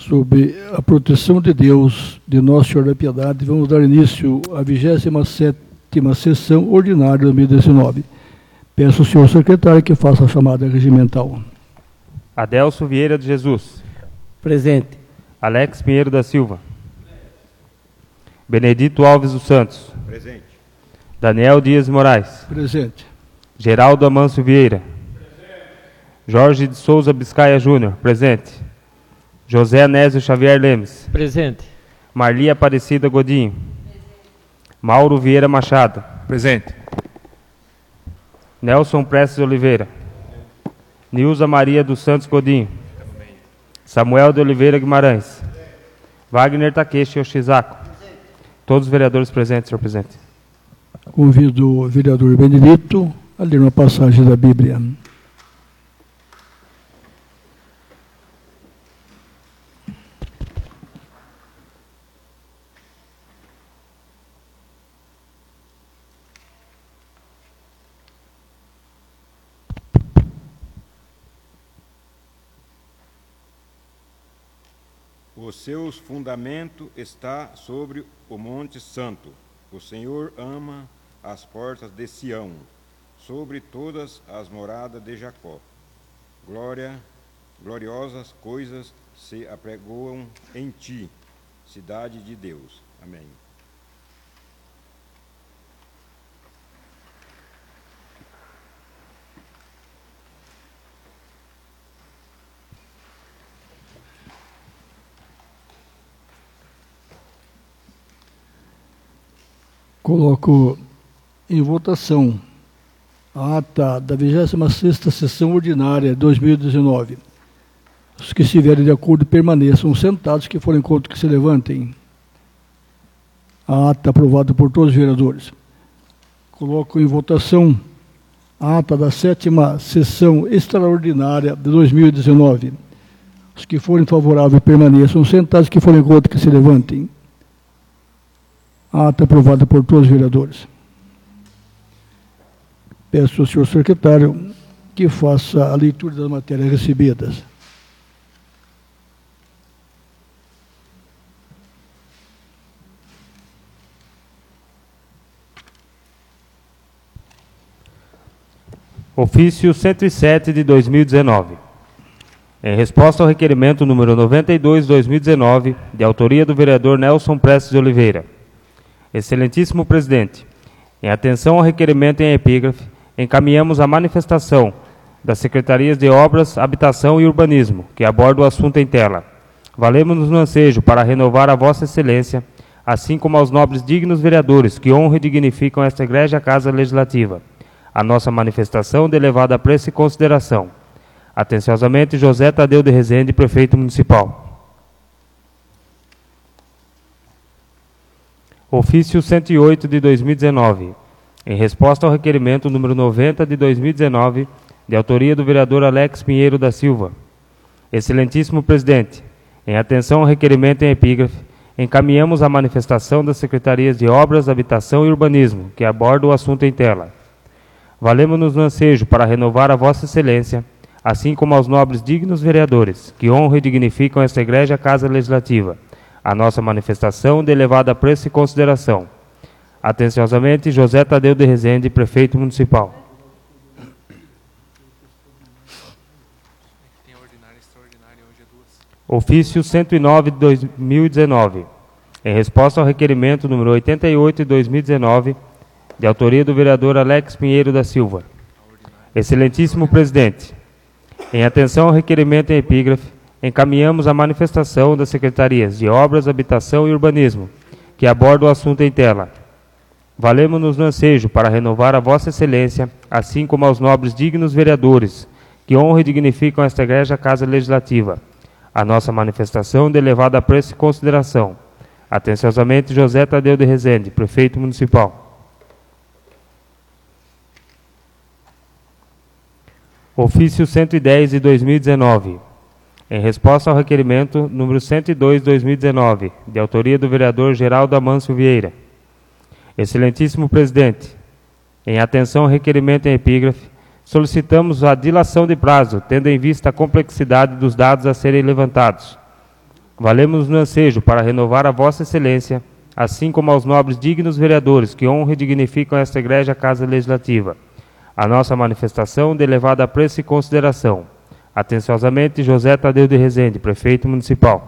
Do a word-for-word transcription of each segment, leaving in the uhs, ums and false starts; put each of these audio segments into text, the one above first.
Sob a proteção de Deus, de Nosso Senhor da Piedade, vamos dar início à vigésima sétima sessão ordinária de dois mil e dezenove. Peço ao senhor secretário que faça a chamada regimental. Adelso Vieira de Jesus. Presente. Alex Pinheiro da Silva. Benedito Alves dos Santos. Presente. Daniel Dias Moraes. Presente. Geraldo Amâncio Vieira. Presente. Jorge de Souza Biscaia Júnior. Presente. José Anésio Xavier Lemes. Presente. Marli Aparecida Godinho. Presente. Mauro Vieira Machado. Presente. Nelson Prestes Oliveira. Presente. Nilza Maria dos Santos Godinho. Presente. Samuel de Oliveira Guimarães. Presente. Wagner Takeshi Yoshizako. Presente. Todos os vereadores presentes, senhor presidente. Convido o vereador Benedito a ler uma passagem da Bíblia. O seu fundamento está sobre o Monte Santo. O Senhor ama as portas de Sião, sobre todas as moradas de Jacó. Glória, gloriosas coisas se apregoam em ti, cidade de Deus. Amém. Coloco em votação a ata da vigésima sexta sessão ordinária de dois mil e dezenove. Os que estiverem de acordo permaneçam sentados, que forem contra que se levantem. A ata aprovada por todos os vereadores. Coloco em votação a ata da sétima sessão extraordinária de dois mil e dezenove. Os que forem favoráveis permaneçam sentados, que forem contra que se levantem. A ata aprovada por todos os vereadores. Peço ao senhor secretário que faça a leitura das matérias recebidas. Ofício cento e sete de dois mil e dezenove. Em resposta ao requerimento número noventa e dois de dois mil e dezenove, de autoria do vereador Nelson Prestes de Oliveira. Excelentíssimo presidente, em atenção ao requerimento em epígrafe, encaminhamos a manifestação das Secretarias de Obras, Habitação e Urbanismo, que aborda o assunto em tela. Valemos-nos no ansejo para renovar a Vossa Excelência, assim como aos nobres dignos vereadores que honram e dignificam esta egrégia Casa Legislativa, a nossa manifestação de elevada apreço e consideração. Atenciosamente, José Tadeu de Rezende, Prefeito Municipal. Ofício cento e oito de dois mil e dezenove. Em resposta ao requerimento número noventa de dois mil e dezenove, de autoria do vereador Alex Pinheiro da Silva. Excelentíssimo presidente, em atenção ao requerimento em epígrafe, encaminhamos a manifestação das Secretarias de Obras, Habitação e Urbanismo, que aborda o assunto em tela. Valemos-nos no ansejo para renovar a Vossa Excelência, assim como aos nobres dignos vereadores, que honram e dignificam esta egrégia Casa Legislativa, a nossa manifestação de elevada apreço e consideração. Atenciosamente, José Tadeu de Rezende, Prefeito Municipal. Ofício cento e nove de dois mil e dezenove. Em resposta ao requerimento número oitenta e oito de dois mil e dezenove, de autoria do vereador Alex Pinheiro da Silva. Excelentíssimo presidente, em atenção ao requerimento em epígrafe, encaminhamos a manifestação das Secretarias de Obras, Habitação e Urbanismo, que aborda o assunto em tela. Valemos-nos no ansejo para renovar a Vossa Excelência, assim como aos nobres dignos vereadores, que honram e dignificam esta egrégia Casa Legislativa, a nossa manifestação de elevada apreço e consideração. Atenciosamente, José Tadeu de Rezende, Prefeito Municipal. Ofício cento e dez de dois mil e dezenove. Em resposta ao requerimento número cento e dois de dois mil e dezenove, de autoria do vereador Geraldo Amâncio Vieira. Excelentíssimo presidente, em atenção ao requerimento em epígrafe, solicitamos a dilação de prazo, tendo em vista a complexidade dos dados a serem levantados. valemos no ansejo para renovar a Vossa Excelência, assim como aos nobres dignos vereadores que honram e dignificam esta Igreja Casa Legislativa, a nossa manifestação de elevado apreço e consideração. Atenciosamente, José Tadeu de Rezende, Prefeito Municipal.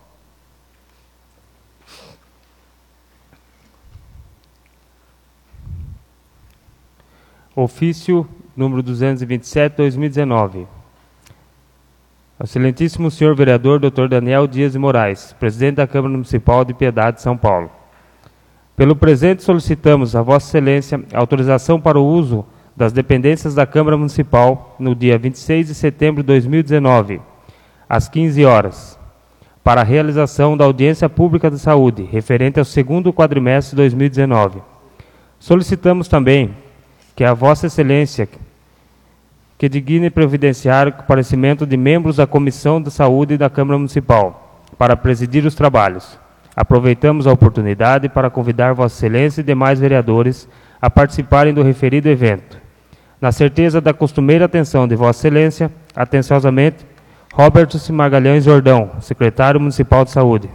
Ofício número duzentos e vinte e sete, dois mil e dezenove. Excelentíssimo senhor vereador doutor Daniel Dias de Moraes, presidente da Câmara Municipal de Piedade, São Paulo. Pelo presente solicitamos a Vossa Excelência autorização para o uso das dependências da Câmara Municipal no dia vinte e seis de setembro de dois mil e dezenove, às quinze horas, para a realização da audiência pública de saúde, referente ao segundo quadrimestre de dois mil e dezenove. Solicitamos também que a Vossa Excelência que digne providenciar o comparecimento de membros da Comissão de Saúde da Câmara Municipal para presidir os trabalhos. Aproveitamos a oportunidade para convidar Vossa Excelência e demais vereadores a participarem do referido evento. Na certeza da costumeira atenção de Vossa Excelência, atenciosamente, Roberto Magalhães Jordão, secretário municipal de Saúde.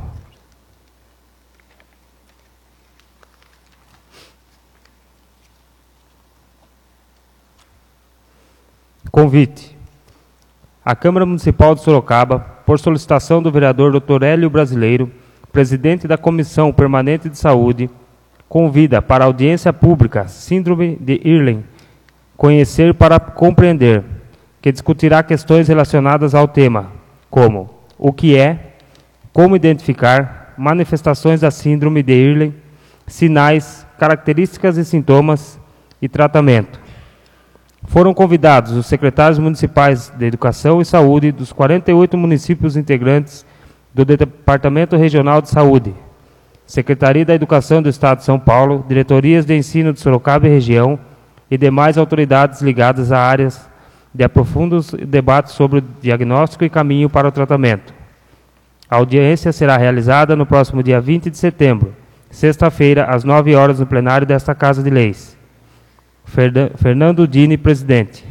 Convite. A Câmara Municipal de Sorocaba, por solicitação do vereador doutor Hélio Brasileiro, presidente da Comissão Permanente de Saúde, convida para a audiência pública Síndrome de Irlen, conhecer para compreender, que discutirá questões relacionadas ao tema, como o que é, como identificar, manifestações da Síndrome de Irlen, sinais, características e sintomas e tratamento. Foram convidados os secretários municipais de Educação e Saúde dos quarenta e oito municípios integrantes do Departamento Regional de Saúde, Secretaria da Educação do Estado de São Paulo, Diretorias de Ensino de Sorocaba e Região e demais autoridades ligadas a áreas de aprofundos debates sobre o diagnóstico e caminho para o tratamento. A audiência será realizada no próximo dia vinte de setembro, sexta-feira, às nove horas, no plenário desta Casa de Leis. Fernando Dini, presidente.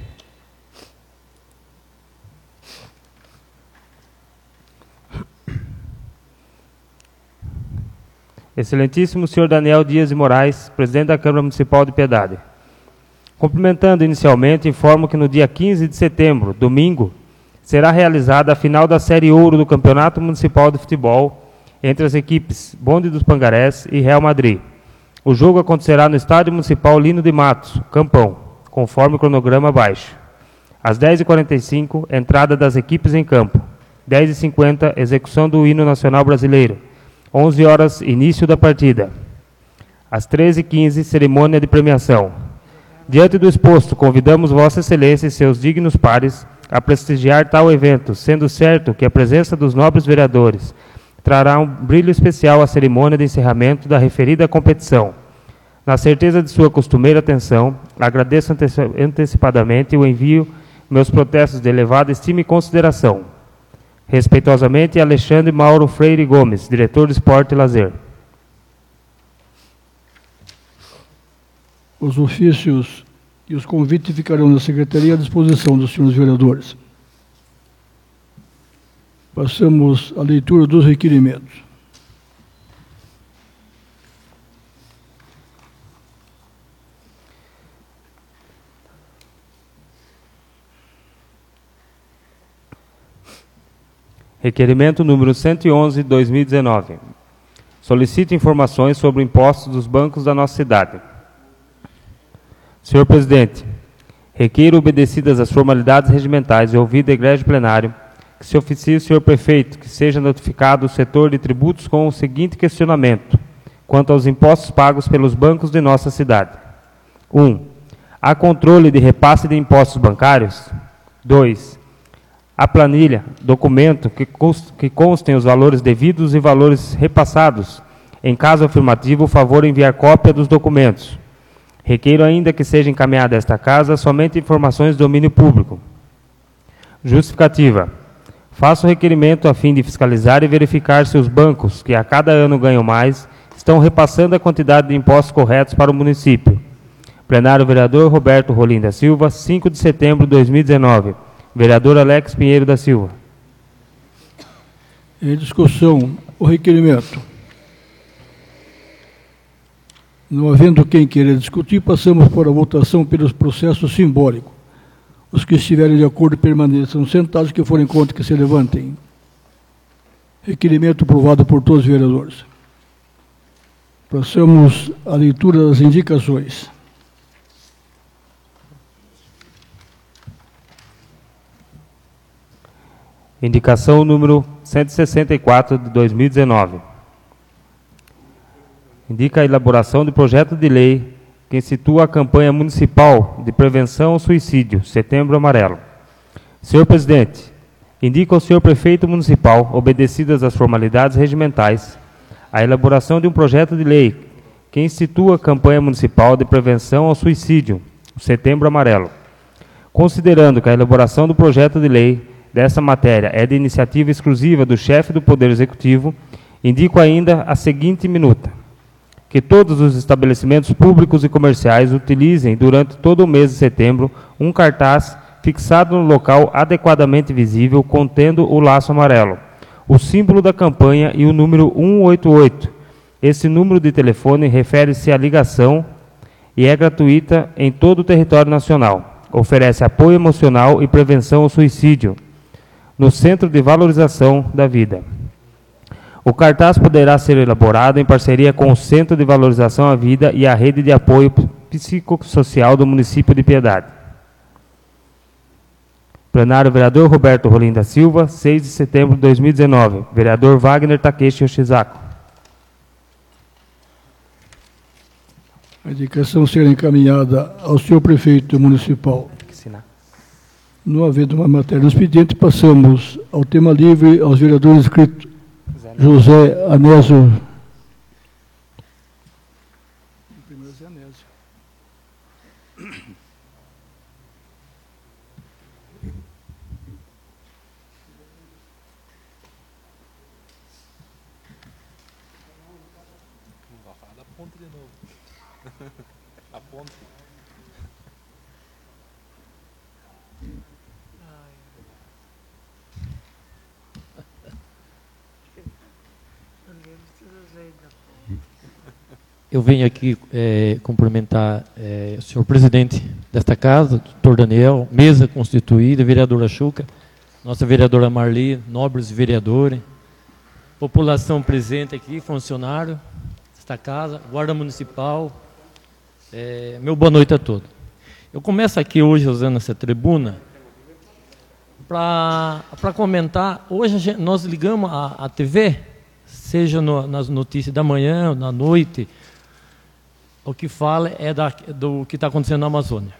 Excelentíssimo senhor Daniel Dias de Moraes, presidente da Câmara Municipal de Piedade. Cumprimentando inicialmente, informo que no dia quinze de setembro, domingo, será realizada a final da Série Ouro do Campeonato Municipal de Futebol entre as equipes Bonde dos Pangarés e Real Madrid. O jogo acontecerá no Estádio Municipal Lino de Matos, Campão, conforme o cronograma abaixo. Às dez e quarenta e cinco, entrada das equipes em campo. dez e cinquenta, execução do hino nacional brasileiro. onze horas, início da partida. Às treze e quinze, cerimônia de premiação. Diante do exposto, convidamos Vossa Excelência e seus dignos pares a prestigiar tal evento, sendo certo que a presença dos nobres vereadores trará um brilho especial à cerimônia de encerramento da referida competição. Na certeza de sua costumeira atenção, agradeço antecipadamente o envio meus protestos de elevada estima e consideração. Respeitosamente, Alexandre Mauro Freire Gomes, diretor de Esporte e Lazer. Os ofícios e os convites ficarão na Secretaria à disposição dos senhores vereadores. Passamos à leitura dos requerimentos. Requerimento número cento e onze, dois mil e dezenove. Solicito informações sobre impostos dos bancos da nossa cidade. Senhor Presidente, requeiro obedecidas as formalidades regimentais e ouvido a Igreja Plenário, que se oficie o senhor Prefeito que seja notificado o setor de tributos com o seguinte questionamento, quanto aos impostos pagos pelos bancos de nossa cidade. um. Há controle de repasse de impostos bancários? dois. A planilha, documento que, const, que constem os valores devidos e valores repassados. Em caso afirmativo, favor enviar cópia dos documentos. Requeiro ainda que seja encaminhada a esta Casa somente informações de domínio público. Justificativa. Faço requerimento a fim de fiscalizar e verificar se os bancos, que a cada ano ganham mais, estão repassando a quantidade de impostos corretos para o município. Plenário vereador Roberto Rolim da Silva, cinco de setembro de dois mil e dezenove. Vereador Alex Pinheiro da Silva. Em discussão, o requerimento. Não havendo quem queira discutir, passamos para a votação pelos processos simbólicos. Os que estiverem de acordo permaneçam sentados, que forem contra que se levantem. Requerimento aprovado por todos os vereadores. Passamos à leitura das indicações. Indicação número cento e sessenta e quatro de dois mil e dezenove. Indica a elaboração de projeto de lei que institua a campanha municipal de prevenção ao suicídio, Setembro Amarelo. Senhor Presidente, indica ao senhor prefeito municipal, obedecidas as formalidades regimentais, a elaboração de um projeto de lei que institua a campanha municipal de prevenção ao suicídio, Setembro Amarelo. Considerando que a elaboração do projeto de lei dessa matéria é de iniciativa exclusiva do chefe do Poder Executivo, indico ainda a seguinte minuta: que todos os estabelecimentos públicos e comerciais utilizem durante todo o mês de setembro um cartaz fixado no local adequadamente visível contendo o laço amarelo, o símbolo da campanha e o número cento e oitenta e oito. Esse número de telefone refere-se à ligação e é gratuita em todo o território nacional. Oferece apoio emocional e prevenção ao suicídio no Centro de Valorização da Vida. O cartaz poderá ser elaborado em parceria com o Centro de Valorização à Vida e a Rede de Apoio Psicossocial do município de Piedade. Plenário, vereador Roberto Rolim da Silva, seis de setembro de dois mil e dezenove. Vereador Wagner Takeshi Yoshizaki. A indicação será encaminhada ao senhor prefeito municipal. Não havendo uma matéria no expediente, passamos ao tema livre, aos vereadores inscritos. José Anésio. Primeiro José Anésio. Da ponta de novo. A ponta. Eu venho aqui é, cumprimentar é, o senhor presidente desta casa, doutor Daniel, mesa constituída, vereadora Xuca, nossa vereadora Marli, nobres vereadores, população presente aqui, funcionário desta casa, guarda municipal, é, meu boa noite a todos. Eu começo aqui hoje usando essa tribuna para comentar. Hoje a gente, nós ligamos a, a T V, seja no, nas notícias da manhã, na noite. O que fala é da, do que está acontecendo na Amazônia.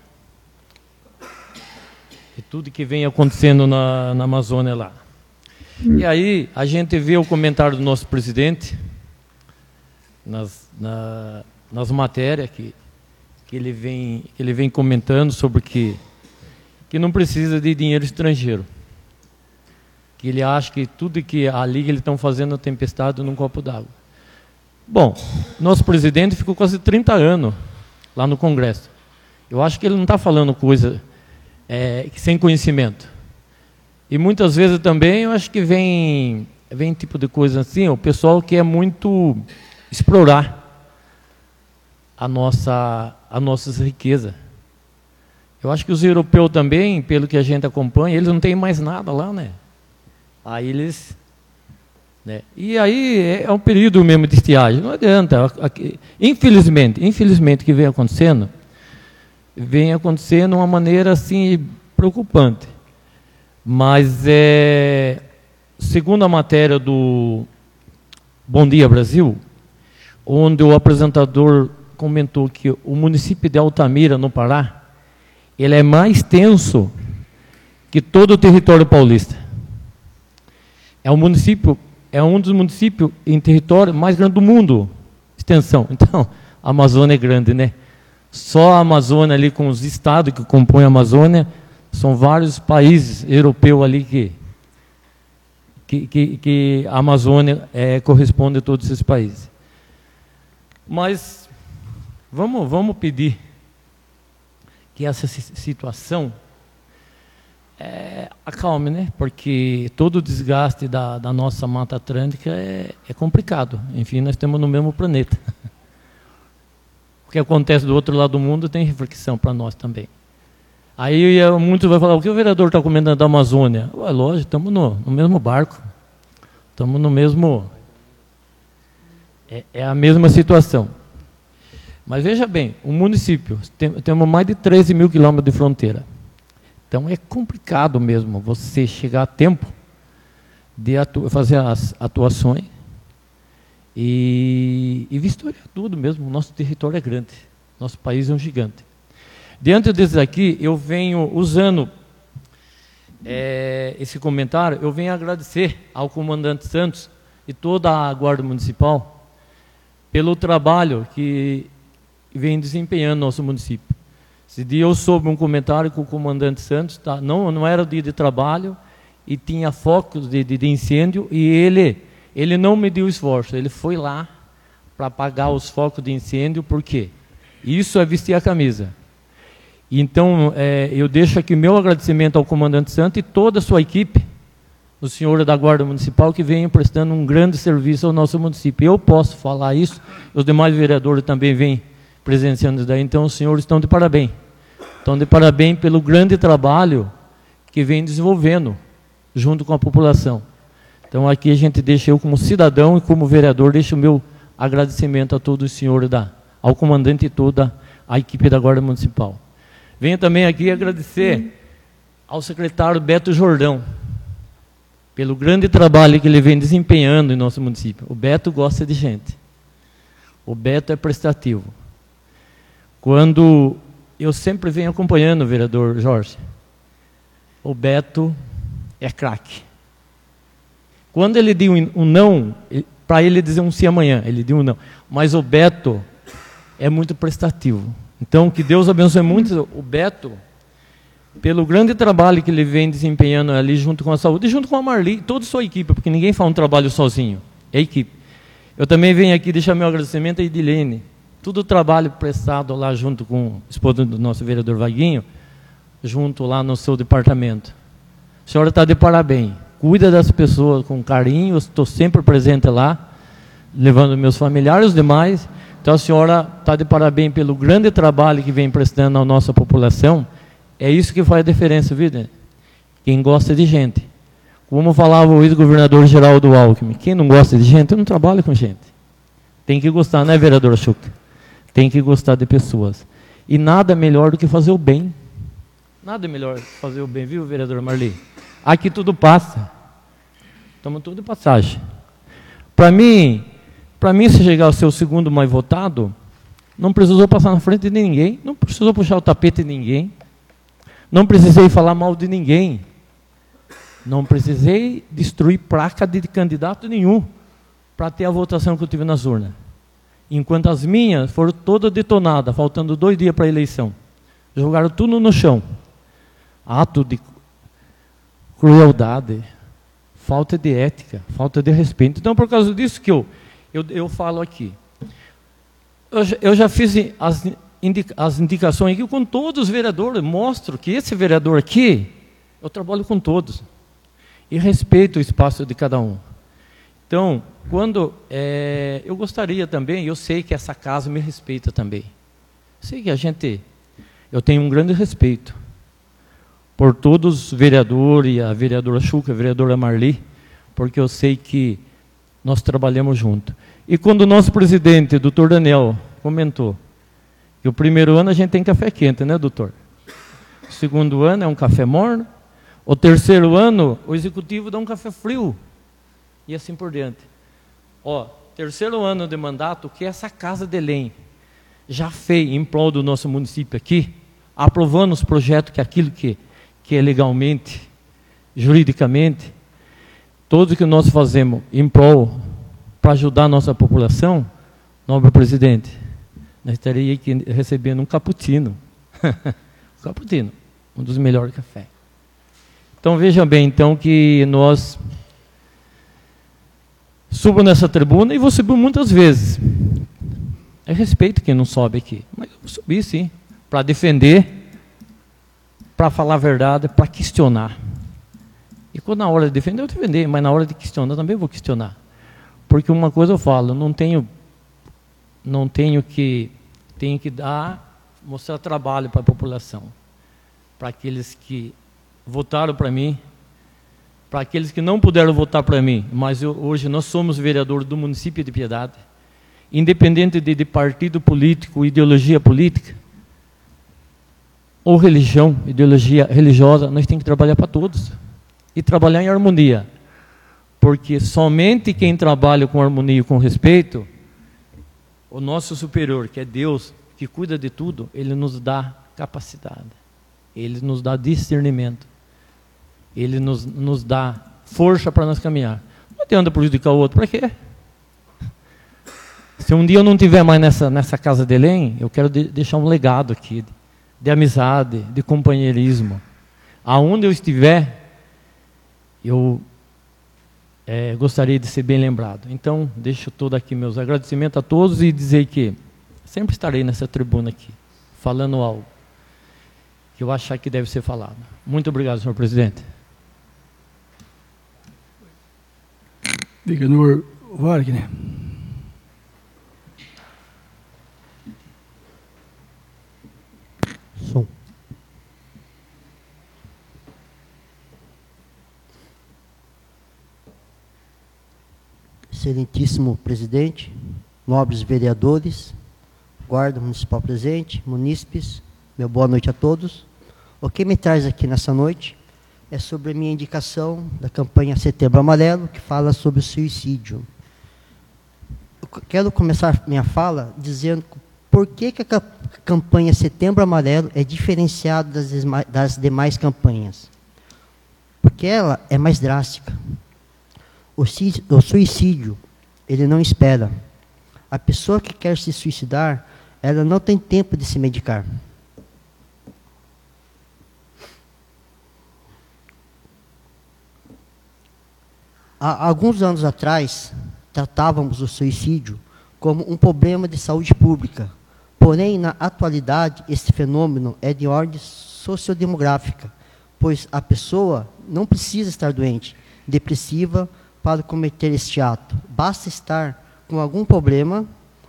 E tudo que vem acontecendo na, na Amazônia lá. E aí a gente vê o comentário do nosso presidente nas, na, nas matérias que, que ele, vem, ele vem comentando sobre que, que não precisa de dinheiro estrangeiro. Que ele acha que tudo que a Liga eles estão fazendo é tempestade num copo d'água. Bom, nosso presidente ficou quase trinta anos lá no Congresso. Eu acho que ele não está falando coisa é, sem conhecimento. E muitas vezes também eu acho que vem, vem tipo de coisa assim, o pessoal quer muito explorar a nossa, a nossas riquezas. Eu acho que os europeus também, pelo que a gente acompanha, eles não têm mais nada lá, né? Aí eles... Né? E aí é um período mesmo de estiagem, não adianta. Infelizmente, infelizmente que vem acontecendo, vem acontecendo de uma maneira assim preocupante. Mas é, segundo a matéria do Bom Dia Brasil, onde o apresentador comentou que o município de Altamira, no Pará, ele é mais tenso que todo o território paulista. É um município É um dos municípios em território mais grande do mundo, extensão. Então, a Amazônia é grande, né? Só a Amazônia ali, com os estados que compõem a Amazônia, são vários países europeus ali que, que, que, que a Amazônia é, corresponde a todos esses países. Mas, vamos, vamos pedir que essa situação é, acalme, né? Porque todo o desgaste da, da nossa Mata Atlântica é, é complicado. Enfim, nós estamos no mesmo planeta. O que acontece do outro lado do mundo tem reflexão para nós também. Aí muitos vão falar, o que o vereador está comentando da Amazônia? Ué, lógico, estamos no, no mesmo barco. Estamos no mesmo... É, é a mesma situação. Mas veja bem, o município, tem, temos mais de treze mil quilômetros de fronteira. Então é complicado mesmo você chegar a tempo de atu fazer as atuações e, e vistoriar tudo mesmo. O nosso território é grande, nosso país é um gigante. Diante desses aqui, eu venho usando é, esse comentário, eu venho agradecer ao comandante Santos e toda a Guarda Municipal pelo trabalho que vem desempenhando no nosso município. Esse dia eu soube um comentário que o comandante Santos, tá, não, não era dia de trabalho, e tinha focos de, de, de incêndio, e ele, ele não mediu esforço, ele foi lá para apagar os focos de incêndio, por quê? Isso é vestir a camisa. Então, é, eu deixo aqui meu agradecimento ao comandante Santos e toda a sua equipe, o senhor da Guarda Municipal, que vem prestando um grande serviço ao nosso município. Eu posso falar isso, os demais vereadores também vêm presenciando isso daí, então os senhores estão de parabéns. Estão de parabéns pelo grande trabalho que vem desenvolvendo junto com a população. Então aqui a gente deixa, eu como cidadão e como vereador, deixo o meu agradecimento a todos os senhores, da, ao comandante e toda a equipe da Guarda Municipal. Venho também aqui agradecer ao secretário Beto Jordão, pelo grande trabalho que ele vem desempenhando em nosso município. O Beto gosta de gente. O Beto é prestativo. Quando eu sempre venho acompanhando o vereador Jorge, o Beto é craque. Quando ele deu um não, para ele dizer um sim amanhã, ele deu um não. Mas o Beto é muito prestativo. Então, que Deus abençoe muito o Beto, pelo grande trabalho que ele vem desempenhando ali junto com a saúde, e junto com a Marli, toda a sua equipe, porque ninguém faz um trabalho sozinho, é equipe. Eu também venho aqui deixar meu agradecimento a Edilene, todo o trabalho prestado lá junto com o esposo do nosso vereador Vaguinho, junto lá no seu departamento. A senhora está de parabéns, cuida das pessoas com carinho, eu estou sempre presente lá, levando meus familiares e os demais. Então a senhora está de parabéns pelo grande trabalho que vem prestando à nossa população. É isso que faz a diferença, viu? Quem gosta de gente. Como falava o ex-governador Geraldo Alckmin, quem não gosta de gente, não trabalha com gente. Tem que gostar, né, vereador Chuca? Tem que gostar de pessoas. E nada melhor do que fazer o bem. Nada melhor do que fazer o bem, viu, vereador Marli? Aqui tudo passa. Estamos tudo de passagem. Para mim, para mim, se chegar ao seu segundo mais votado, não precisou passar na frente de ninguém, não precisou puxar o tapete de ninguém, não precisei falar mal de ninguém, não precisei destruir placa de candidato nenhum para ter a votação que eu tive nas urnas. Enquanto as minhas foram todas detonadas, faltando dois dias para a eleição. Jogaram tudo no chão. Ato de crueldade, falta de ética, falta de respeito. Então, por causa disso que eu, eu, eu falo aqui. Eu, eu já fiz as, indica, as indicações aqui com todos os vereadores, mostro que esse vereador aqui, eu trabalho com todos. E respeito o espaço de cada um. Então, quando é, eu gostaria também, eu sei que essa casa me respeita também. Sei que a gente, eu tenho um grande respeito por todos os vereadores, e a vereadora Chuca, a vereadora Marli, porque eu sei que nós trabalhamos juntos. E quando o nosso presidente, doutor Daniel, comentou que o primeiro ano a gente tem café quente, né, doutor? O segundo ano é um café morno. O terceiro ano, o executivo dá um café frio. E assim por diante. Ó, terceiro ano de mandato, que essa Casa de Belém já fez em prol do nosso município aqui, aprovando os projetos que aquilo que, que é legalmente, juridicamente, tudo que nós fazemos em prol para ajudar a nossa população, nobre presidente, nós estaríamos aqui recebendo um cappuccino. um cappuccino, um dos melhores cafés. Então vejam bem, então, que nós subo nessa tribuna e vou subir muitas vezes. É respeito quem não sobe aqui, mas eu vou subir sim, para defender para falar a verdade, para questionar. E quando na hora de defender, eu defender, mas na hora de questionar, eu também vou questionar. Porque uma coisa eu falo, não tenho, não tenho que, tenho que dar, mostrar trabalho para a população. Para aqueles que votaram para mim, para aqueles que não puderam votar para mim, mas eu, hoje nós somos vereadores do município de Piedade, independente de, de partido político, ideologia política, ou religião, ideologia religiosa, nós temos que trabalhar para todos. E trabalhar em harmonia. Porque somente quem trabalha com harmonia e com respeito, o nosso superior, que é Deus, que cuida de tudo, ele nos dá capacidade. Ele nos dá discernimento. Ele nos, nos dá força para nós caminhar. Não adianta prejudicar o outro, para quê? Se um dia eu não estiver mais nessa, nessa casa de Belém, eu quero de, deixar um legado aqui, de, de amizade, de companheirismo. Aonde eu estiver, eu é, gostaria de ser bem lembrado. Então, deixo todo aqui meus agradecimentos a todos e dizer que sempre estarei nessa tribuna aqui, falando algo que eu achar que deve ser falado. Muito obrigado, senhor presidente. Vereador Wagner. Som. Excelentíssimo presidente, nobres vereadores, guarda municipal presente, munícipes, meu boa noite a todos. O que me traz aqui nessa noite é sobre a minha indicação da campanha Setembro Amarelo, que fala sobre o suicídio. Eu quero começar minha fala dizendo por que, que a campanha Setembro Amarelo é diferenciada das, das demais campanhas. Porque ela é mais drástica. O suicídio, ele não espera. A pessoa que quer se suicidar, ela não tem tempo de se medicar. Há alguns anos atrás, tratávamos o suicídio como um problema de saúde pública. Porém, na atualidade, esse fenômeno é de ordem sociodemográfica, pois a pessoa não precisa estar doente, depressiva, para cometer este ato. Basta estar com algum problema,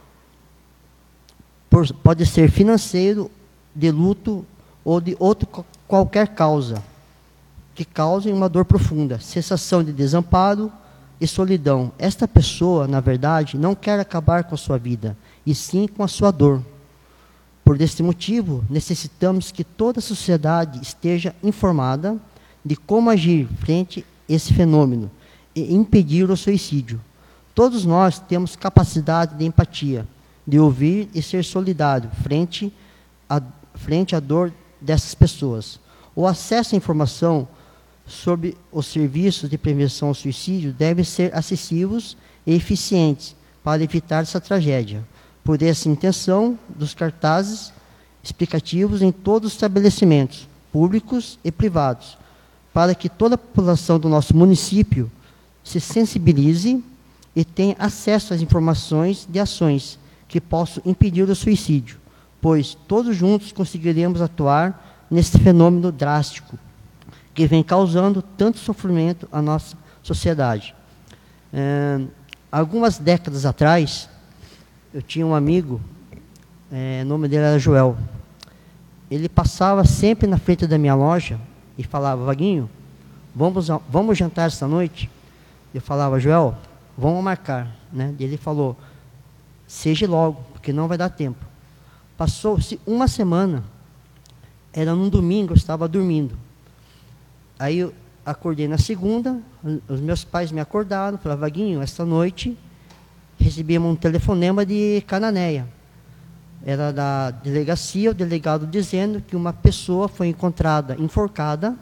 por, pode ser financeiro, de luto ou de outra qualquer causa, que cause uma dor profunda, sensação de desamparo e solidão. Esta pessoa, na verdade, não quer acabar com a sua vida, e sim com a sua dor. Por esse motivo, necessitamos que toda a sociedade esteja informada de como agir frente a esse fenômeno, e impedir o suicídio. Todos nós temos capacidade de empatia, de ouvir e ser solidário frente à frente à dor dessas pessoas. O acesso à informação sobre os serviços de prevenção ao suicídio devem ser acessíveis e eficientes para evitar essa tragédia. Por essa intenção dos cartazes explicativos em todos os estabelecimentos, públicos e privados, para que toda a população do nosso município se sensibilize e tenha acesso às informações de ações que possam impedir o suicídio, pois todos juntos conseguiremos atuar nesse fenômeno drástico que vem causando tanto sofrimento à nossa sociedade. É, algumas décadas atrás, eu tinha um amigo, é, o nome dele era Joel. Ele passava sempre na frente da minha loja e falava: Vaguinho, vamos, vamos jantar esta noite? Eu falava: Joel, vamos marcar, né? E ele falou: seja logo, porque não vai dar tempo. Passou-se uma semana, era num domingo, eu estava dormindo. Aí eu acordei na segunda, os meus pais me acordaram, falaram: Vaguinho, esta noite recebemos um telefonema de Cananéia. Era da delegacia, o delegado dizendo que uma pessoa foi encontrada enforcada,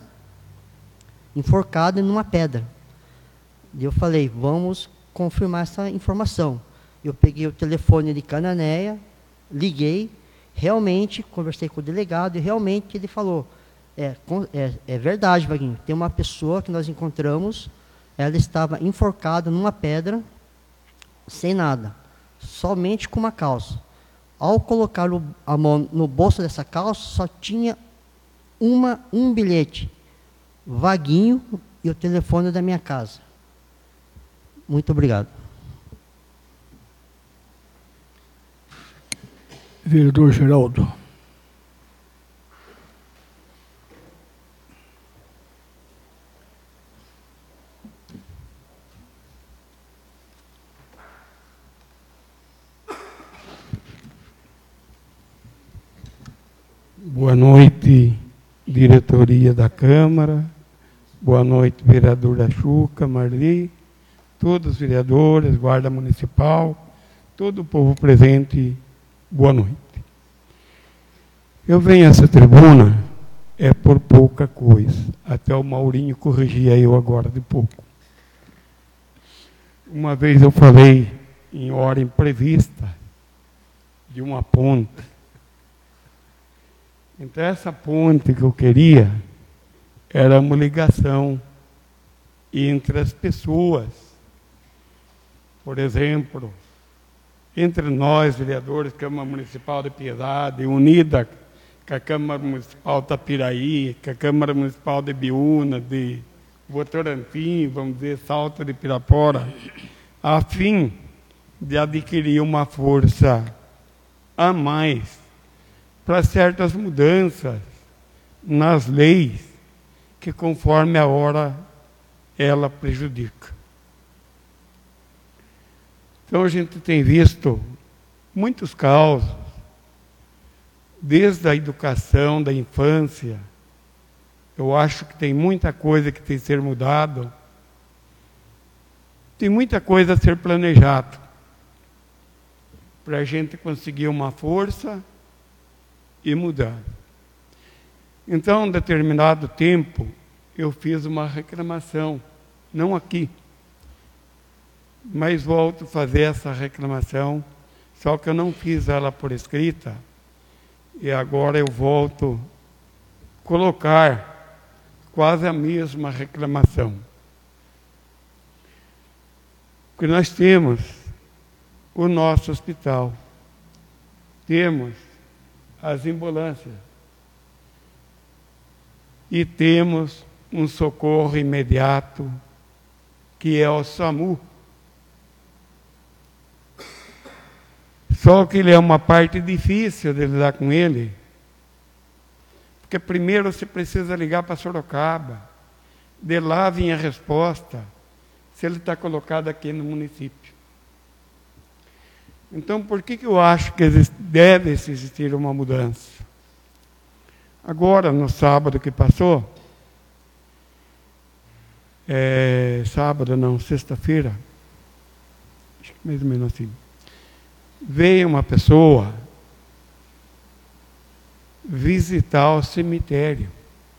enforcada numa pedra. E eu falei: vamos confirmar essa informação. Eu peguei o telefone de Cananéia, liguei, realmente, conversei com o delegado, e realmente ele falou: é, é, é verdade, Vaguinho, tem uma pessoa que nós encontramos, ela estava enforcada numa pedra, sem nada, somente com uma calça. Ao colocar o, a mão no bolso dessa calça, só tinha uma, um bilhete vaguinho e o telefone da minha casa. Muito obrigado. Vereador Geraldo. Boa noite, diretoria da Câmara. Boa noite, vereadora Chuca, Marli, todos os vereadores, guarda municipal, todo o povo presente, boa noite. Eu venho a essa tribuna é por pouca coisa. Até o Maurinho corrigia eu agora de pouco. Uma vez eu falei em hora imprevista de uma ponte. Então essa ponte que eu queria era uma ligação entre as pessoas. Por exemplo, entre nós, vereadores, Câmara Municipal de Piedade, unida com a Câmara Municipal de Tapiraí, com a Câmara Municipal de Biúna, de Votorantim, vamos dizer, Salto de Pirapora, a fim de adquirir uma força a mais para certas mudanças nas leis que, conforme a hora, ela prejudica. Então, a gente tem visto muitos causos, desde a educação da infância. Eu acho que tem muita coisa que tem que ser mudada. Tem muita coisa a ser planejada para a gente conseguir uma força e mudar. Então, em determinado tempo, eu fiz uma reclamação, não aqui, mas volto a fazer essa reclamação, só que eu não fiz ela por escrita, e agora eu volto a colocar quase a mesma reclamação. Porque nós temos o nosso hospital, temos as ambulâncias e temos um socorro imediato, que é o SAMU. Só que ele é uma parte difícil de lidar com ele, porque primeiro você precisa ligar para Sorocaba, de lá vem a resposta, se ele está colocado aqui no município. Então, por que que eu acho que deve existir uma mudança? Agora, no sábado que passou, é, sábado não, sexta-feira, acho que mais ou menos assim, veio uma pessoa visitar o cemitério.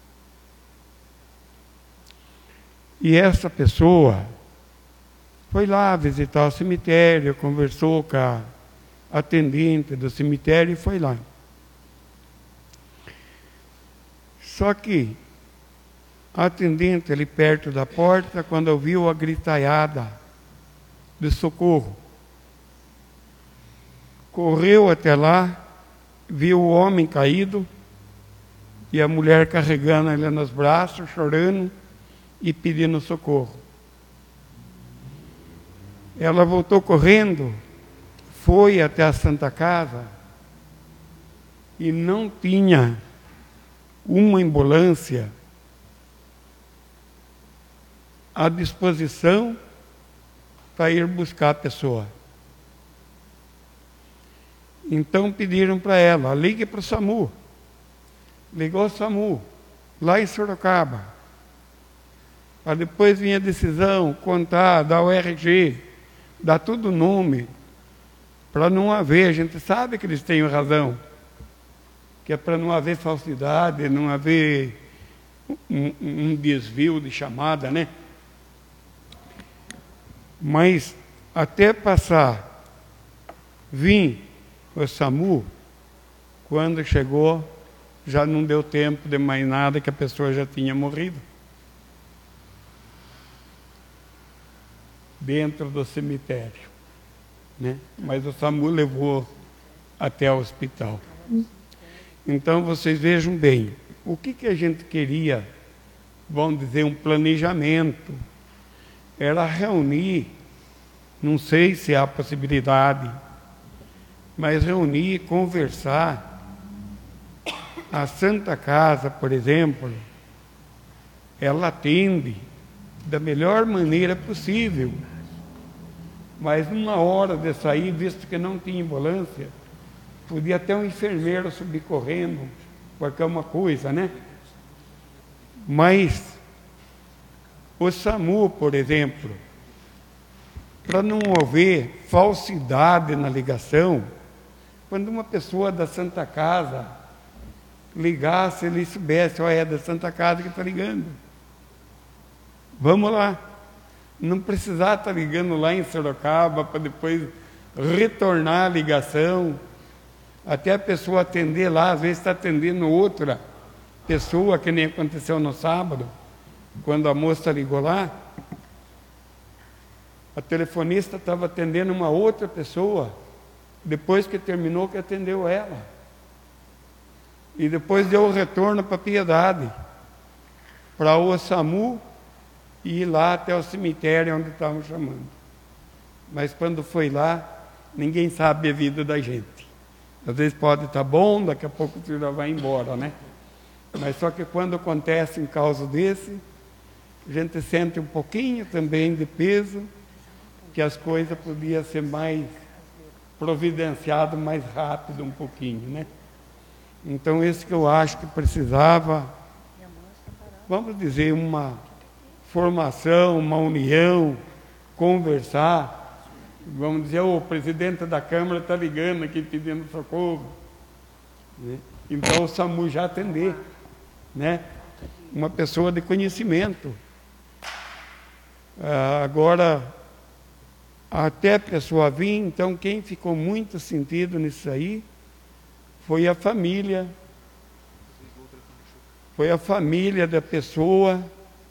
E essa pessoa foi lá visitar o cemitério, conversou com a atendente do cemitério e foi lá. Só que a atendente ali perto da porta, quando ouviu a gritaiada de socorro, correu até lá, viu o homem caído e a mulher carregando ele nos braços, chorando e pedindo socorro. Ela voltou correndo, foi até a Santa Casa e não tinha uma ambulância à disposição para ir buscar a pessoa. Então pediram para ela, ligue para o SAMU. Ligou o SAMU, lá em Sorocaba. Para depois vir a decisão, contar, dar o R G, dar tudo o nome, para não haver, a gente sabe que eles têm razão, que é para não haver falsidade, não haver um, um desvio de chamada, né? Mas até passar, vim o SAMU, quando chegou, já não deu tempo de mais nada, que a pessoa já tinha morrido. Dentro do cemitério, né? Mas o SAMU levou até o hospital. Então, vocês vejam bem, o que, que a gente queria, vamos dizer, um planejamento, era reunir, não sei se há possibilidade, mas reunir, conversar. A Santa Casa, por exemplo, ela atende da melhor maneira possível, mas numa hora de sair, visto que não tinha ambulância, podia até um enfermeiro subir correndo, qualquer uma coisa, né? Mas o SAMU, por exemplo, para não haver falsidade na ligação, quando uma pessoa da Santa Casa ligasse, ele soubesse, ó, é da Santa Casa que está ligando. Vamos lá. Não precisar estar ligando lá em Sorocaba para depois retornar a ligação, até a pessoa atender lá, às vezes está atendendo outra pessoa, que nem aconteceu no sábado, quando a moça ligou lá, a telefonista estava atendendo uma outra pessoa, depois que terminou que atendeu ela. E depois deu o retorno para a Piedade, para o SAMU, e ir lá até o cemitério onde estavam chamando. Mas quando foi lá, ninguém sabe a vida da gente. Às vezes pode estar bom, daqui a pouco você já vai embora, né? Mas só que quando acontece um caso desse, a gente sente um pouquinho também de peso, que as coisas podiam ser mais providenciado mais rápido um pouquinho, né? Então, esse que eu acho que precisava, vamos dizer, uma formação, uma união, conversar. Vamos dizer, o presidente da Câmara está ligando aqui pedindo socorro, né? Então o SAMU já atender, né? Uma pessoa de conhecimento. Ah, agora, até a pessoa vir, então quem ficou muito sentido nisso aí foi a família, foi a família da pessoa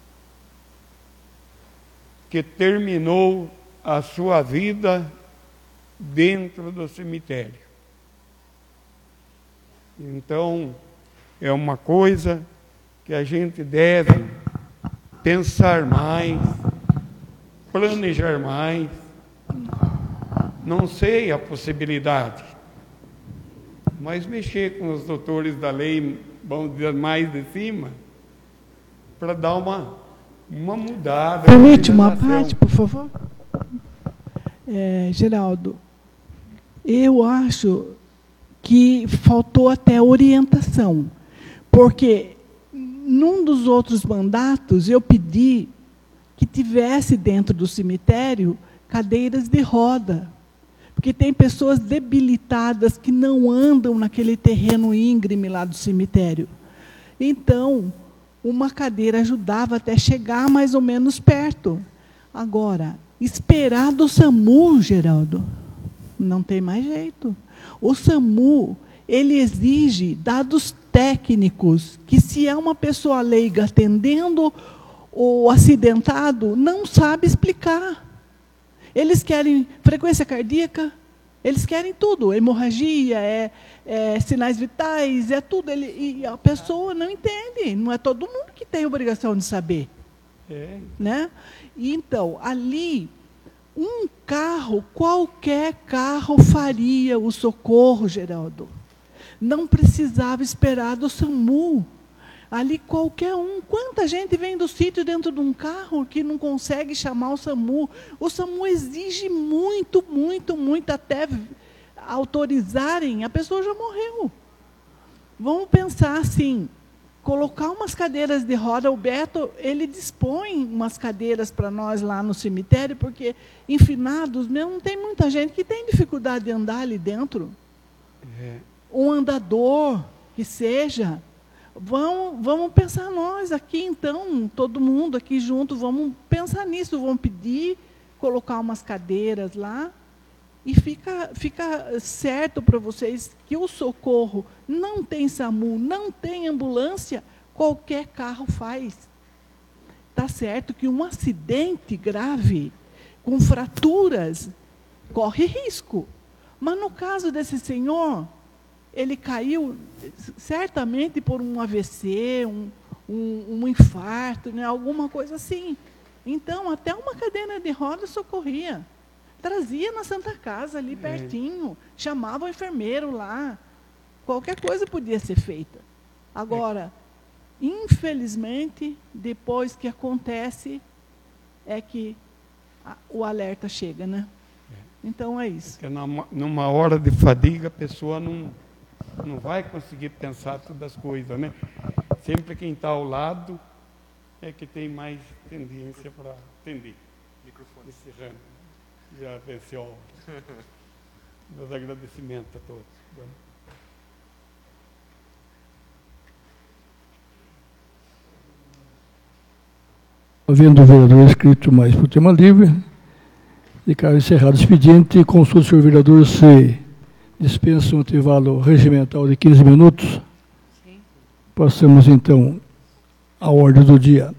que terminou a sua vida dentro do cemitério. Então, é uma coisa que a gente deve pensar mais, planejar mais. Não sei a possibilidade, mas mexer com os doutores da lei, vamos dizer, mais de cima, para dar uma, uma mudada. Permite uma parte, por favor? É, Geraldo, eu acho que faltou até orientação, porque num dos outros mandatos eu pedi que tivesse dentro do cemitério cadeiras de roda, porque tem pessoas debilitadas que não andam naquele terreno íngreme lá do cemitério. Então, uma cadeira ajudava até chegar mais ou menos perto. Agora, esperar do SAMU, Geraldo, não tem mais jeito. O SAMU, ele exige dados técnicos, que se é uma pessoa leiga atendendo o acidentado, não sabe explicar. Eles querem frequência cardíaca, eles querem tudo, hemorragia, é, é, sinais vitais, é tudo. Ele, e a pessoa não entende, não é todo mundo que tem obrigação de saber. É. Né? E, então, ali, um carro, qualquer carro faria o socorro, Geraldo. Não precisava esperar do SAMU. Ali qualquer um. Quanta gente vem do sítio dentro de um carro que não consegue chamar o SAMU? O SAMU exige muito, muito, muito, até autorizarem, a pessoa já morreu. Vamos pensar assim, colocar umas cadeiras de roda. O Beto, ele dispõe umas cadeiras para nós lá no cemitério, porque em finados mesmo não tem muita gente que tem dificuldade de andar ali dentro. É. Um andador, que seja. Vamos, vamos pensar nós aqui, então, todo mundo aqui junto, vamos pensar nisso, vamos pedir, colocar umas cadeiras lá, e fica, fica certo para vocês que o socorro não tem SAMU, não tem ambulância, qualquer carro faz. Está certo que um acidente grave, com fraturas, corre risco. Mas no caso desse senhor, ele caiu certamente por um A V C, um, um, um infarto, né, alguma coisa assim. Então, até uma cadeira de rodas socorria. Trazia na Santa Casa, ali pertinho, chamava o enfermeiro lá. Qualquer coisa podia ser feita. Agora, infelizmente, depois que acontece, é que a, o alerta chega, né? Então, é isso. Porque numa, numa hora de fadiga, a pessoa não, não vai conseguir pensar todas as coisas, né? Sempre quem está ao lado é que tem mais tendência para atender. Microfone. Encerrando. Já venceu. Meus agradecimentos a todos. Havendo o vereador inscrito mais para o tema livre, declaro encerrado o expediente e consulta o senhor vereador se dispensa um intervalo regimental de quinze minutos. Sim. Passamos, então, à ordem do dia.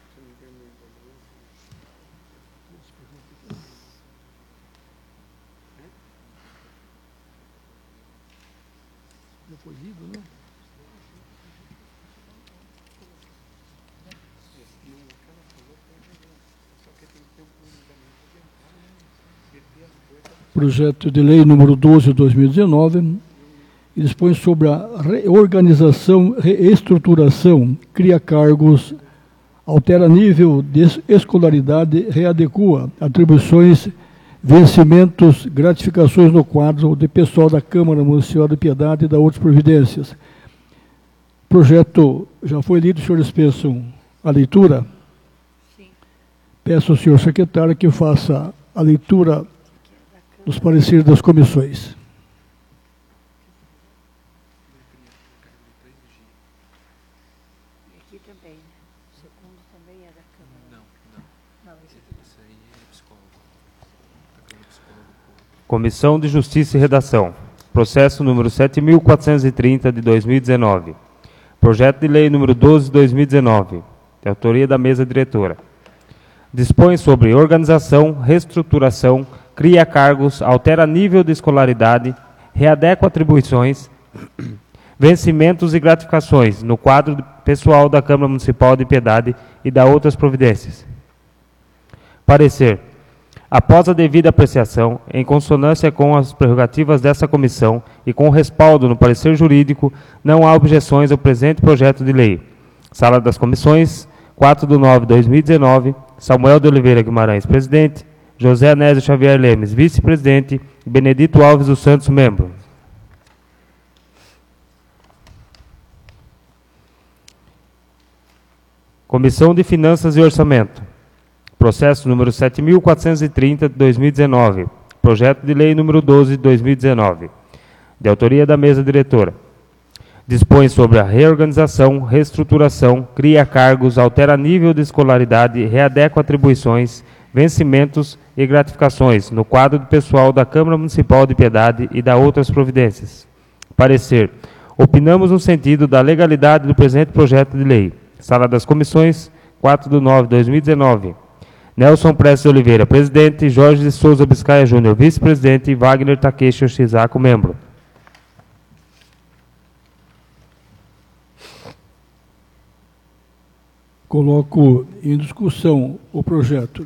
Projeto de lei número doze de dois mil e dezenove, e dispõe sobre a reorganização, reestruturação, cria cargos, altera nível de escolaridade, readequa atribuições, vencimentos, gratificações no quadro de pessoal da Câmara Municipal de Piedade e da outras providências. O projeto já foi lido, os senhores dispensam a leitura? Sim. Peço ao senhor secretário que faça a leitura dos pareceres das comissões. E aqui também, né? O segundo também é da Câmara. Não, não. Não, esse aqui. Esse aí é psicólogo. Da Câmara Psicólogo. Comissão de Justiça e Redação. Processo número sete mil quatrocentos e trinta de dois mil e dezenove. Projeto de lei número doze de dois mil e dezenove. De autoria da mesa diretora. Dispõe sobre organização, reestruturação, cria cargos, altera nível de escolaridade, readequa atribuições, vencimentos e gratificações no quadro pessoal da Câmara Municipal de Piedade e da outras providências. Parecer. Após a devida apreciação, em consonância com as prerrogativas dessa comissão e com respaldo no parecer jurídico, não há objeções ao presente projeto de lei. Sala das Comissões, quatro de nove de dois mil e dezenove, Samuel de Oliveira Guimarães, presidente, José Anésio Xavier Lemes, vice-presidente, e Benedito Alves dos Santos, membro. Comissão de Finanças e Orçamento. Processo número sete mil quatrocentos e trinta de dois mil e dezenove. Projeto de lei número doze de dois mil e dezenove. De autoria da mesa diretora. Dispõe sobre a reorganização, reestruturação, cria cargos, altera nível de escolaridade, readequa atribuições, vencimentos e gratificações no quadro do pessoal da Câmara Municipal de Piedade e da outras providências. Parecer. Opinamos no sentido da legalidade do presente projeto de lei. Sala das Comissões, quatro de nove de dois mil e dezenove. Nelson Prestes de Oliveira, presidente, Jorge de Souza Biscaia Júnior, vice-presidente, e Wagner Takeshi Oshizaku, membro. Coloco em discussão o projeto.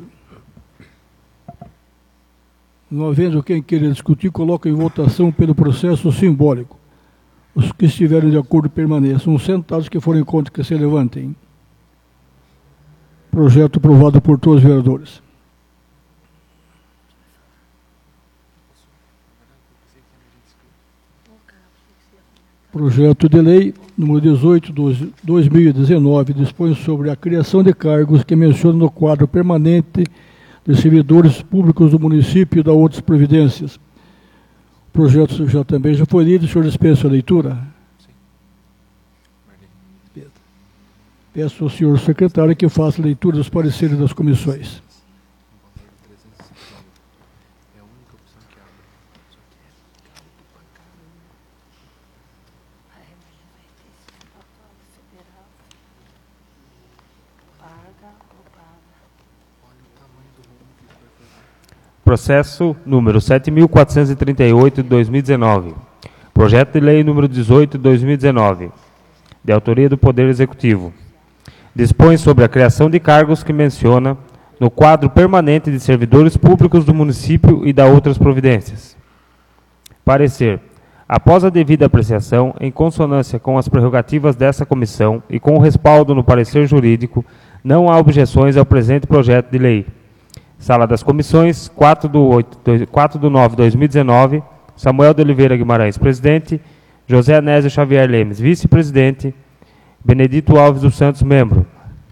Não havendo quem queira discutir, coloco em votação pelo processo simbólico. Os que estiverem de acordo permaneçam sentados, que forem contra que se levantem. Projeto aprovado por todos os vereadores. Projeto de lei número dezoito de dois mil e dezenove dispõe sobre a criação de cargos que menciona no quadro permanente de servidores públicos do município e da outras providências. O projeto já também já foi lido, o senhor dispensa a leitura? Sim. Peço ao senhor secretário que faça a leitura dos pareceres das comissões. Processo número sete mil quatrocentos e trinta e oito de dois mil e dezenove. Projeto de Lei número dezoito de dois mil e dezenove, de autoria do Poder Executivo. Dispõe sobre a criação de cargos que menciona no quadro permanente de servidores públicos do município e da outras providências. Parecer. Após a devida apreciação, em consonância com as prerrogativas dessa comissão e com o respaldo no parecer jurídico, não há objeções ao presente projeto de lei. Sala das Comissões, quatro de nove de dois mil e dezenove, Samuel de Oliveira Guimarães, presidente, José Anésio Xavier Lemes, vice-presidente, Benedito Alves dos Santos, membro.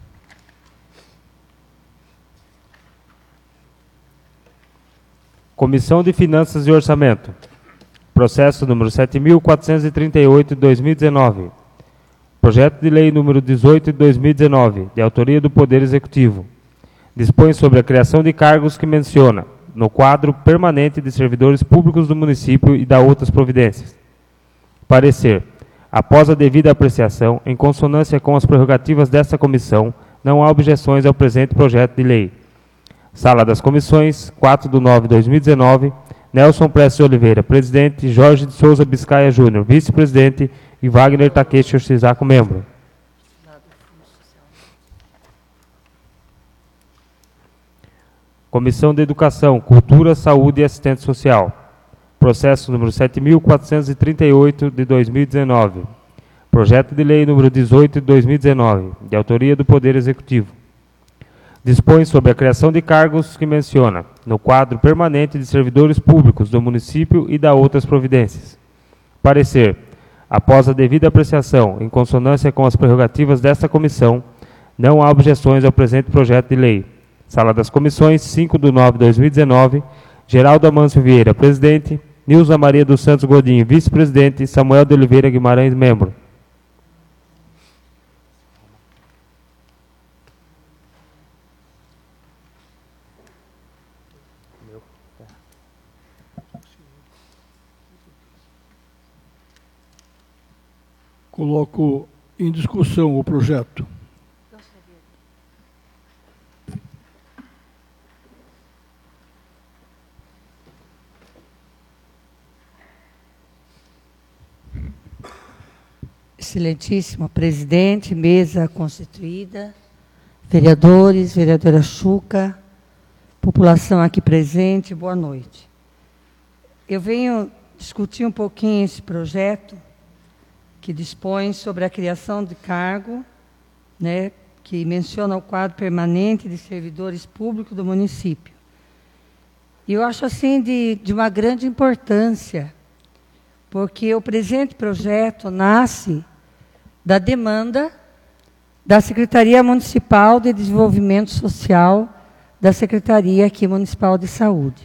Comissão de Finanças e Orçamento. Processo número sete mil quatrocentos e trinta e oito de dois mil e dezenove. Projeto de Lei número dezoito de dois mil e dezenove, de autoria do Poder Executivo. Dispõe sobre a criação de cargos que menciona no quadro permanente de servidores públicos do município e da outras providências. Parecer. Após a devida apreciação, em consonância com as prerrogativas desta comissão, não há objeções ao presente projeto de lei. Sala das Comissões, quatro de nove de dois mil e dezenove, Nelson Prestes de Oliveira, presidente, Jorge de Souza Biscaia Júnior, vice-presidente, e Wagner Takeshi Oshizaku, membro. Comissão de Educação, Cultura, Saúde e Assistente Social. Processo número sete mil quatrocentos e trinta e oito de dois mil e dezenove. Projeto de Lei número dezoito de dois mil e dezenove, de autoria do Poder Executivo. Dispõe sobre a criação de cargos que menciona no quadro permanente de servidores públicos do município e da outras providências. Parecer. Após a devida apreciação, em consonância com as prerrogativas desta comissão, não há objeções ao presente projeto de lei. Sala das Comissões, cinco de nove de dois mil e dezenove, Geraldo Amâncio Vieira, presidente, Nilza Maria dos Santos Godinho, vice-presidente, Samuel de Oliveira Guimarães, membro. Coloco em discussão o projeto. Excelentíssimo presidente, mesa constituída, vereadores, vereadora Chuca, população aqui presente, boa noite. Eu venho discutir um pouquinho esse projeto que dispõe sobre a criação de cargo, né, que menciona o quadro permanente de servidores públicos do município. E eu acho assim de, de uma grande importância, porque o presente projeto nasce da demanda da Secretaria Municipal de Desenvolvimento Social, da Secretaria aqui Municipal de Saúde.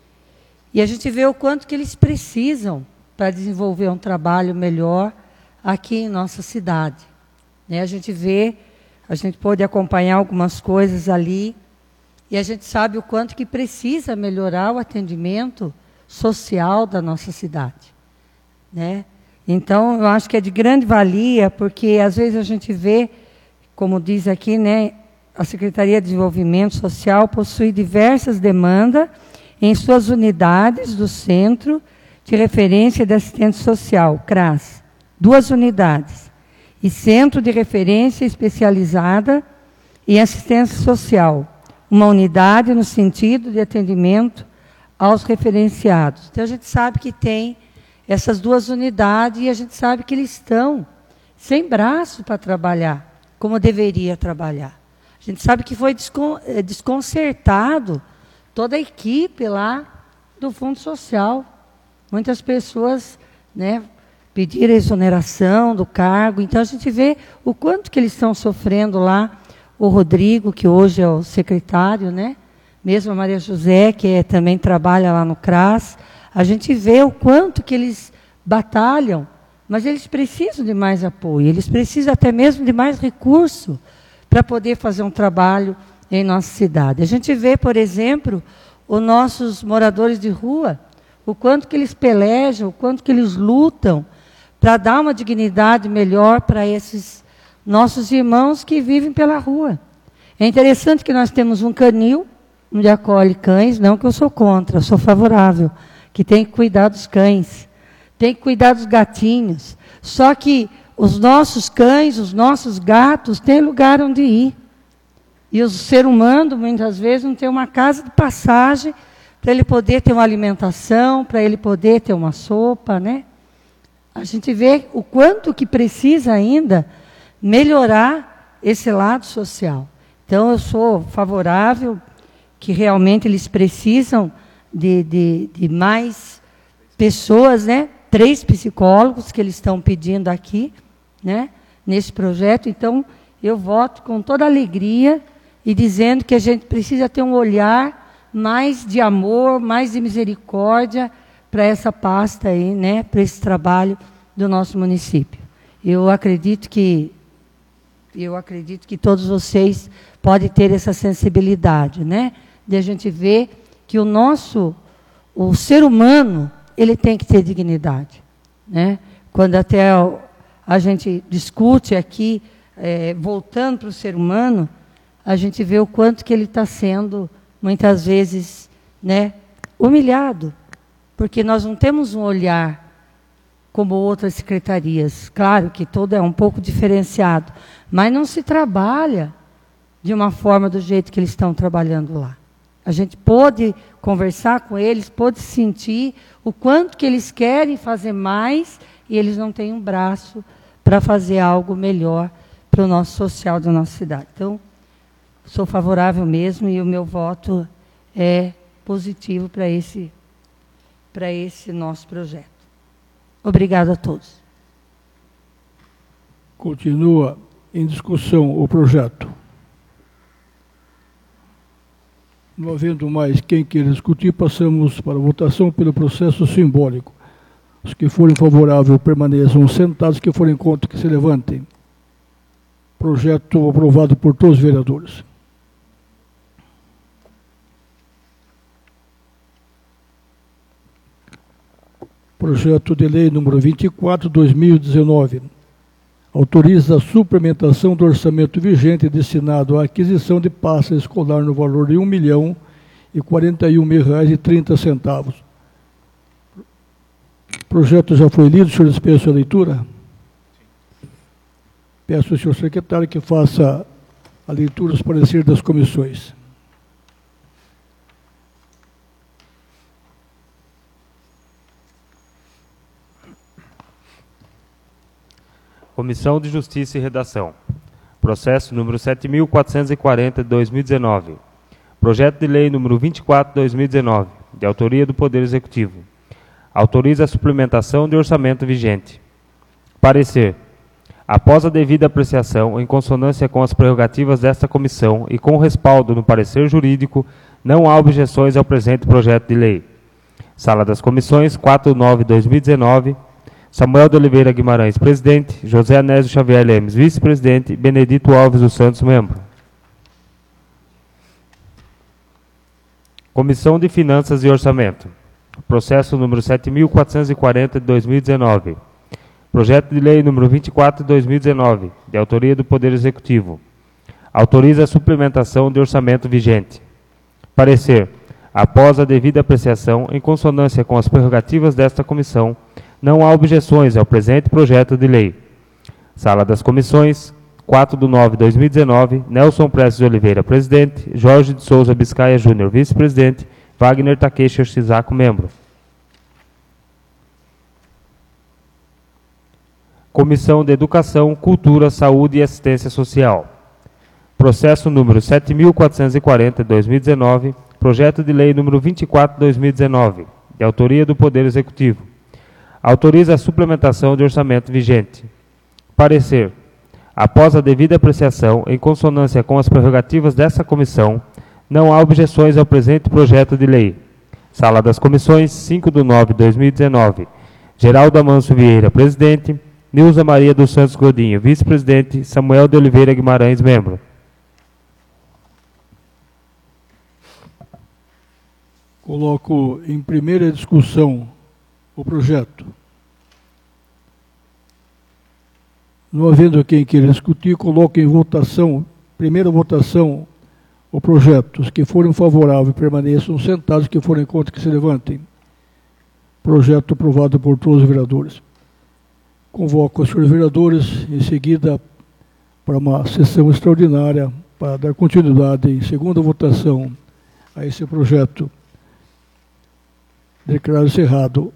E a gente vê o quanto que eles precisam para desenvolver um trabalho melhor aqui em nossa cidade. Né? A gente vê, a gente pode acompanhar algumas coisas ali, e a gente sabe o quanto que precisa melhorar o atendimento social da nossa cidade. Né? Então, eu acho que é de grande valia, porque às vezes a gente vê, como diz aqui, né, a Secretaria de Desenvolvimento Social possui diversas demandas em suas unidades do Centro de Referência de Assistente Social, CRAS, duas unidades, e Centro de Referência Especializada em Assistência Social, uma unidade no sentido de atendimento aos referenciados. Então, a gente sabe que tem essas duas unidades e a gente sabe que eles estão sem braço para trabalhar, como deveria trabalhar. A gente sabe que foi desconcertado toda a equipe lá do Fundo Social. Muitas pessoas, né, pediram a exoneração do cargo. Então, a gente vê o quanto que eles estão sofrendo lá. O Rodrigo, que hoje é o secretário, né? Mesmo a Maria José, que é, também trabalha lá no CRAS. A gente vê o quanto que eles batalham, mas eles precisam de mais apoio, eles precisam até mesmo de mais recurso para poder fazer um trabalho em nossa cidade. A gente vê, por exemplo, os nossos moradores de rua, o quanto que eles pelejam, o quanto que eles lutam para dar uma dignidade melhor para esses nossos irmãos que vivem pela rua. É interessante que nós temos um canil, onde acolhe cães, não que eu sou contra, eu sou favorável, que tem que cuidar dos cães. tem que cuidar dos gatinhos. Só que os nossos cães, os nossos gatos, têm lugar onde ir. E o ser humano, muitas vezes, não tem uma casa de passagem para ele poder ter uma alimentação, para ele poder ter uma sopa, né? A gente vê o quanto que precisa ainda melhorar esse lado social. Então, eu sou favorável que realmente eles precisam de, de, de mais pessoas, né? Três psicólogos que eles estão pedindo aqui, né? Nesse projeto. Então, eu voto com toda alegria e dizendo que a gente precisa ter um olhar mais de amor, mais de misericórdia para essa pasta aí, né? Para esse trabalho do nosso município. Eu acredito que eu acredito que todos vocês podem ter essa sensibilidade, né? De a gente ver que o nosso, o ser humano, ele tem que ter dignidade, né? Quando até a gente discute aqui, é, voltando para o ser humano, a gente vê o quanto que ele está sendo, muitas vezes, né, humilhado, porque nós não temos um olhar como outras secretarias. Claro que todo é um pouco diferenciado, mas não se trabalha de uma forma do jeito que eles estão trabalhando lá. A gente pôde conversar com eles, pôde sentir o quanto que eles querem fazer mais e eles não têm um braço para fazer algo melhor para o nosso social da nossa cidade. Então, sou favorável mesmo e o meu voto é positivo para esse, para esse nosso projeto. Obrigada a todos. Continua em discussão o projeto. Não havendo mais quem queira discutir, passamos para a votação pelo processo simbólico. Os que forem favoráveis permaneçam sentados, os que forem contra que se levantem. Projeto aprovado por todos os vereadores. Projeto de lei número vinte e quatro, dois mil e dezenove. Autoriza a suplementação do orçamento vigente destinado à aquisição de pasta escolar no valor de um milhão e quarenta e um mil reais e trinta centavos. O projeto já foi lido, o senhor dispensa a leitura? Peço ao senhor secretário que faça a leitura dos pareceres das comissões. Comissão de Justiça e Redação. Processo número sete mil quatrocentos e quarenta de dois mil e dezenove. Projeto de lei número vinte e quatro de dois mil e dezenove, de autoria do Poder Executivo. Autoriza a suplementação de orçamento vigente. Parecer. Após a devida apreciação, em consonância com as prerrogativas desta comissão e com respaldo no parecer jurídico, não há objeções ao presente projeto de lei. Sala das Comissões, quatro de nove de dois mil e dezenove. Samuel de Oliveira Guimarães, presidente. José Anésio Xavier Lemes, vice-presidente. Benedito Alves dos Santos, membro. Comissão de Finanças e Orçamento. Processo número sete mil quatrocentos e quarenta de dois mil e dezenove. Projeto de lei número vinte e quatro de dois mil e dezenove, de autoria do Poder Executivo. Autoriza a suplementação de orçamento vigente. Parecer. Após a devida apreciação, em consonância com as prerrogativas desta comissão, não há objeções ao presente projeto de lei. Sala das Comissões, quatro de nove de dois mil e dezenove, Nelson Prestes de Oliveira, presidente. Jorge de Souza Biscaia Júnior, vice-presidente. Wagner Takeshi Shizaku, membro. Comissão de Educação, Cultura, Saúde e Assistência Social. Processo número sete mil quatrocentos e quarenta de dois mil e dezenove, projeto de lei número vinte e quatro de dois mil e dezenove, de autoria do Poder Executivo. Autoriza a suplementação de orçamento vigente. Parecer. Após a devida apreciação, em consonância com as prerrogativas desta comissão, não há objeções ao presente projeto de lei. Sala das Comissões, cinco de nove de dois mil e dezenove. Geraldo Amancio Vieira, presidente. Nilza Maria dos Santos Godinho, vice-presidente. Samuel de Oliveira Guimarães, membro. Coloco em primeira discussão o projeto. Não havendo quem queira discutir, coloco em votação, primeira votação, o projeto. Os que forem favoráveis permaneçam sentados, os que forem contra que se levantem. Projeto aprovado por todos os vereadores. Convoco os senhores vereadores, em seguida, para uma sessão extraordinária, para dar continuidade em segunda votação a esse projeto. Declaro encerrado